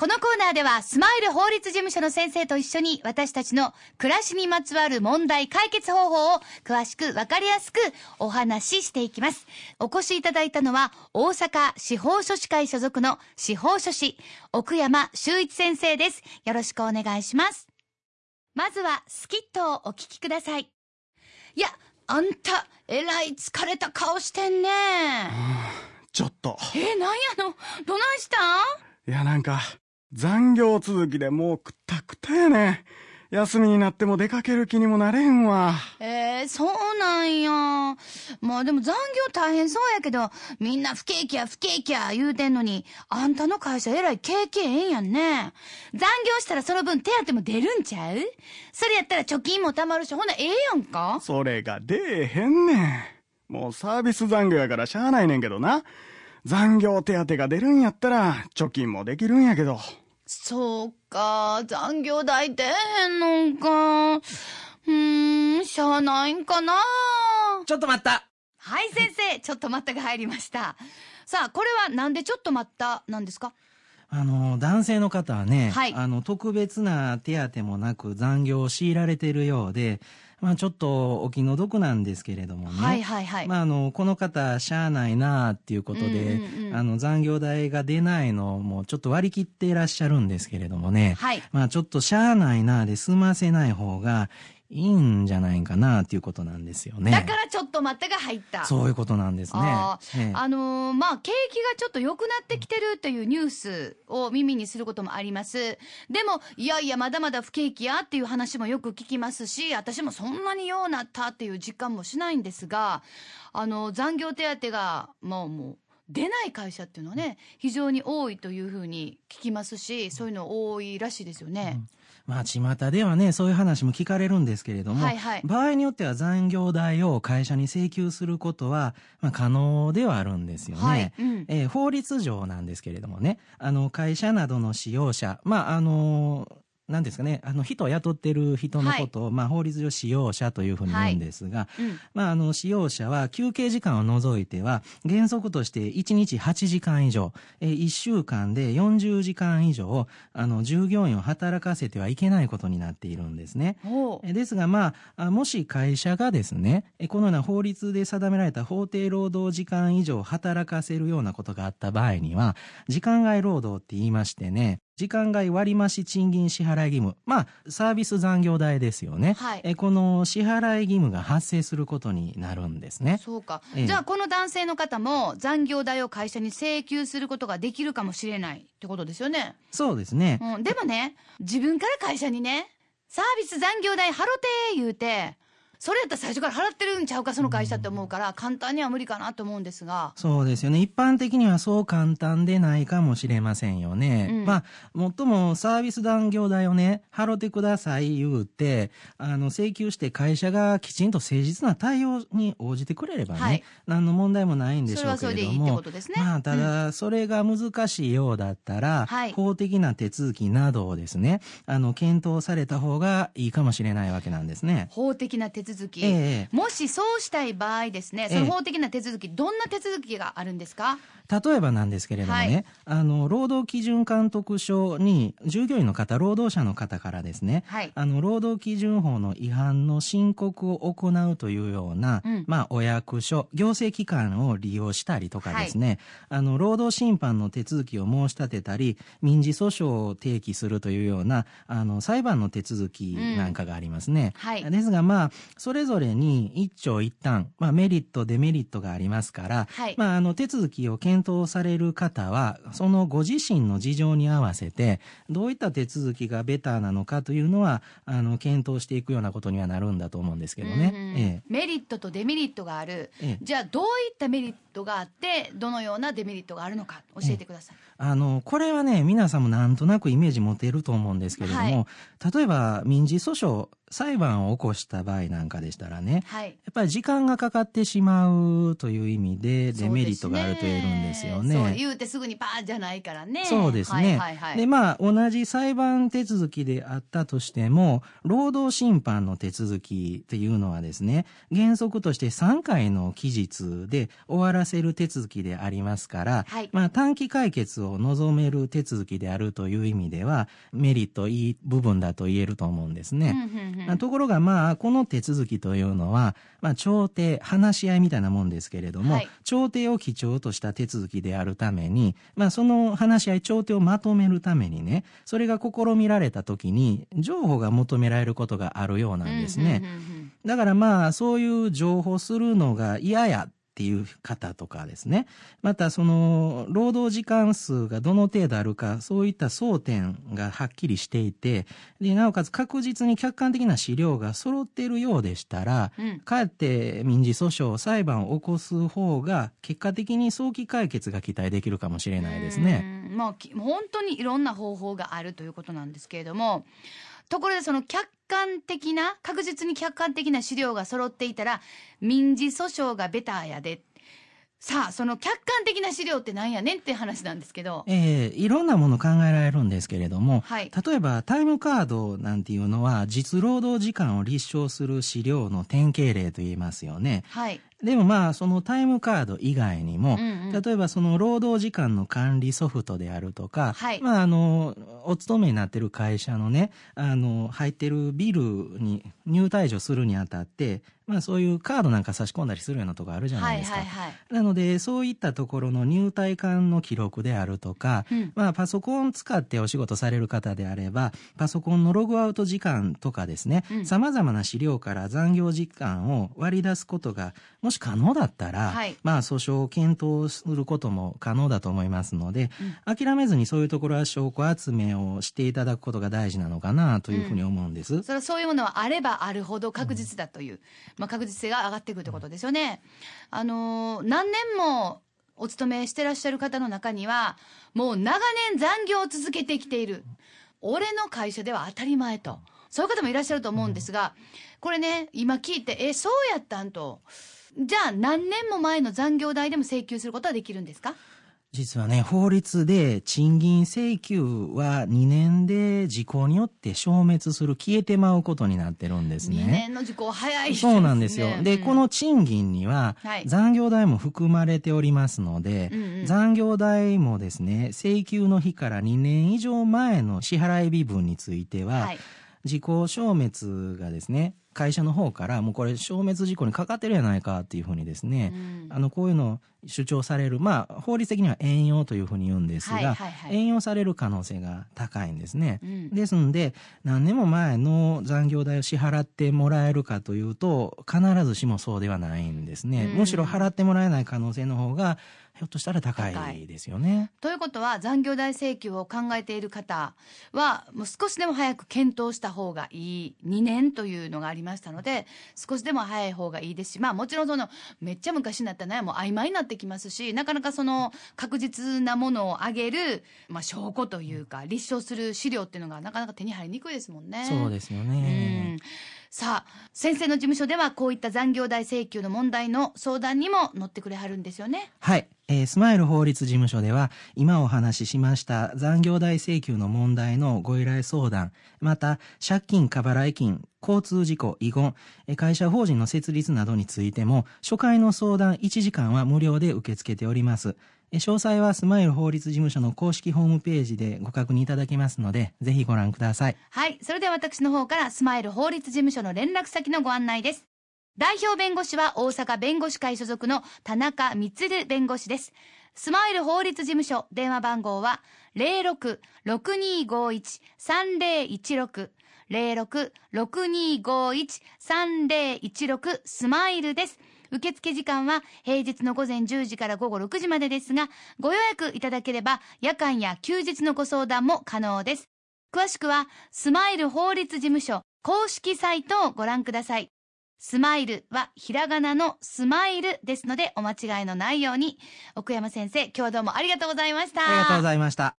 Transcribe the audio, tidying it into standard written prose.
このコーナーではスマイル法律事務所の先生と一緒に私たちの暮らしにまつわる問題解決方法を詳しくわかりやすくお話ししていきます。お越しいただいたのは大阪司法書士会所属の司法書士奥山修一先生です。よろしくお願いします。まずはスキットをお聞きください。いや、あんたえらい疲れた顔してんね。 ちょっと。 なんやの、どないしたん？ いや、なんか残業続きでもうくたくたやね。休みになっても出かける気にもなれんわ。 そうなんや。まあでも残業大変そうやけど、みんな不景気や言うてんのに、あんたの会社えらい景気ええんやんね。残業したらその分手当も出るんちゃう？それやったら貯金も貯まるし、ほなええやんか。 それが出えへんねん。もうサービス残業やからしゃあないねんけどな。残業手当が出るんやったら貯金もできるんやけど。 そうか、残業代出へんのんか。しゃあないんかな。 ちょっと待った。 はい、先生、ちょっと待ったが入りました。さあ、これはなんでちょっと待ったなんですか？ 男性の方はね、 はい、 特別な手当もなく残業を強いられているようで、ちょっとお気の毒なんですけれどもね。 はいはいはい。 この方、しゃあないなっていうことで、残業代が出ないのもちょっと割り切っていらっしゃるんですけれどもね。 はい。 ちょっとしゃあないなで済ませない方がいいんじゃないかなっていうことなんですよね。 だからちょっと待ったが入った。 そういうことなんですね。 景気がちょっと良くなってきてるというニュースを耳にすることもあります。でも、いやいやまだまだ不景気やっていう話もよく聞きますし、私もそんなにようなったっていう実感もしないんですが、残業手当がもう出ない会社っていうのはね、非常に多いというふうに聞きますし、そういうの多いらしいですよね。 巷ではね、そういう話も聞かれるんですけれども、 はいはい、 場合によっては残業代を会社に請求することは、可能ではあるんですよね。はい、法律上なんですけれどもね、会社などの使用者、なんですかね、人を雇ってる人のことを、法律上使用者というふうに言うんですが、使用者は休憩時間を除いては、原則として1日8時間以上、1週間で40時間以上、従業員を働かせてはいけないことになっているんですね。ですが、もし会社がですね、このような法律で定められた法定労働時間以上働かせるようなことがあった場合には、時間外労働って言いましてね、時間外割増賃金支払い義務。サービス残業代ですよね。 はい、 この支払い義務が発生することになるんですね。 そうか。じゃあこの男性の方も残業代を会社に請求することができるかもしれないってことですよね。 そうですね。 でもね、自分から会社にね、サービス残業代払って言うて、それやったら最初から払ってるんちゃうかその会社って思うから、簡単には無理かなと思うんですが。 そうですよね。一般的にはそう簡単でないかもしれませんよね。もっともサービス残業代をね、払ってください言うて、請求して会社がきちんと誠実な対応に応じてくれればね、何の問題もないんでしょうけれども。 それはそれでいいってことですね。 ただ、それが難しいようだったら、法的な手続きなどをですね、検討された方がいいかもしれないわけなんですね。 法的な手続き、もしそうしたい場合ですね、その法的な手続き、どんな手続きがあるんですか？ 例えばなんですけれどもね、労働基準監督署に従業員の方、労働者の方からですね、労働基準法の違反の申告を行うというような、お役所、行政機関を利用したりとかですね、労働審判の手続きを申し立てたり、民事訴訟を提起するというような、裁判の手続きなんかがありますね。ですが、それぞれに一長一短、メリット、デメリットがありますから、手続きを検討される方は、そのご自身の事情に合わせて、どういった手続きがベターなのかというのは、検討していくようなことにはなるんだと思うんですけどね。 メリットとデメリットがある。じゃあ、どういったメリットがあって、どのようなデメリットがあるのか、教えてください。 これはね、皆さんもなんとなくイメージ持てると思うんですけれども、例えば民事訴訟、裁判を起こした場合なんかでしたらね、やっぱり時間がかかってしまうという意味でデメリットがあると言えるんですよね。 そう言うてすぐにパーじゃないからね。 そうですね。で、同じ裁判手続きであったとしても、労働審判の手続きっていうのはですね、原則として3回の期日で終わららせる手続きでありますから、 はい、 短期解決を望める手続きであるという意味ではメリットいい部分だと言えると思うんですね。ところがこの手続きというのは、調停、話し合いみたいなもんですけれども、はい、調停を基調とした手続きであるために、その話し合い、調停をまとめるためにね、それが試みられた時に情報が求められることがあるようなんですね。だからそういう情報するのが嫌やっていう方とかですね。またその労働時間数がどの程度あるか、そういった争点がはっきりしていて、でなおかつ確実に客観的な資料が揃っているようでしたら、かえって民事訴訟、裁判を起こす方が結果的に早期解決が期待できるかもしれないですね。 本当にいろんな方法があるということなんですけれども、ところでその確実に客観的な資料が揃っていたら民事訴訟がベターやで。さあその客観的な資料ってなんやねんって話なんですけど、 いろんなもの考えられるんですけれども、 はい、 例えばタイムカードなんていうのは実労働時間を立証する資料の典型例と言いますよね。 はい、 でもそのタイムカード以外にも、例えばその労働時間の管理ソフトであるとか、 はい、 お勤めになってる会社のね、入ってるビルに入退場するにあたって、そういうカードなんか差し込んだりするようなところあるじゃないですか。なので、そういったところの入退館の記録であるとか、パソコンを使ってお仕事される方であれば、パソコンのログアウト時間とかですね、様々な資料から残業時間を割り出すことが、もし可能だったら、訴訟を検討することも可能だと思いますので、諦めずにそういうところは証拠集めをしていただくことが大事なのかなというふうに思うんです。 それはそういうものはあればあるほど確実だという、確実性が上がってくるということですよね。何年もお勤めしてらっしゃる方の中にはもう長年残業を続けてきている、俺の会社では当たり前と、そういう方もいらっしゃると思うんですが、これね今聞いてそうやったんと、じゃあ何年も前の残業代でも請求することはできるんですか？ 実はね、法律で賃金請求は2年で時効によって消滅する、消えてまうことになってるんですね。 2年の時効早いですね。そうなんですよ。で、この賃金には残業代も含まれておりますので、残業代もですね、請求の日から2年以上前の支払い日分については、時効消滅がですね、会社の方からもうこれ消滅事項にかかってるやないかっていうふうにですね、こういうのを主張される、法律的には援用というふうに言うんですが、援用される可能性が高いんですね。ですので何年も前の残業代を支払ってもらえるかというと必ずしもそうではないんですね。むしろ払ってもらえない可能性の方がひょっとしたら高いですよね。 ということは残業代請求を考えている方はもう少しでも早く検討した方がいい。2年というのがありましたので少しでも早い方がいいですし、もちろんそのめっちゃ昔になったらね、もう曖昧になってきますし、なかなかその確実なものを挙げる、証拠というか立証する資料っていうのがなかなか手に入りにくいですもんね。 そうですよね。 さあ先生の事務所ではこういった残業代請求の問題の相談にも乗ってくれはるんですよね。 はい、スマイル法律事務所では今お話ししました残業代請求の問題のご依頼相談、また借金過払い金、交通事故、遺言、会社法人の設立などについても初回の相談1時間は無料で受け付けております。詳細はスマイル法律事務所の公式ホームページでご確認いただけますので、ぜひご覧ください。 はい、それでは私の方からスマイル法律事務所の連絡先のご案内です。代表弁護士は大阪弁護士会所属の田中充弁護士です。スマイル法律事務所電話番号は 06-6251-3016 06-6251-3016 スマイルです。受付時間は平日の午前10時から午後6時までですが、ご予約いただければ夜間や休日のご相談も可能です。詳しくはスマイル法律事務所公式サイトをご覧ください。スマイルはひらがなのスマイルですのでお間違いのないように。奥山先生、今日はどうもありがとうございました。 ありがとうございました。